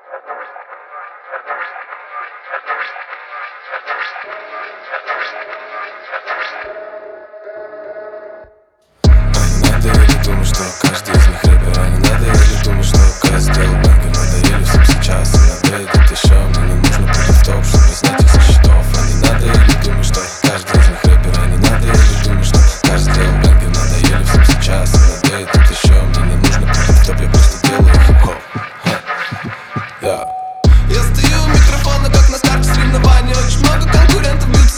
Надо или думаю, что каждый из них рэпер? А не надо или думаю, что я сделал бэнгер? Надоели всем сейчас, и надоедет еще. Мне не нужно быть в топ, чтобы знать их со счетов. А не надо или думаю, что каждый из них рэпер? А не надо или думаю, что каждый сделал бэнгер? Надоели всем сейчас, и надоедет еще. Мне не нужно быть в топ, я просто делаю хип-хоп. Я стою у микрофона, как на старте соревнований. Очень много конкурентов бьются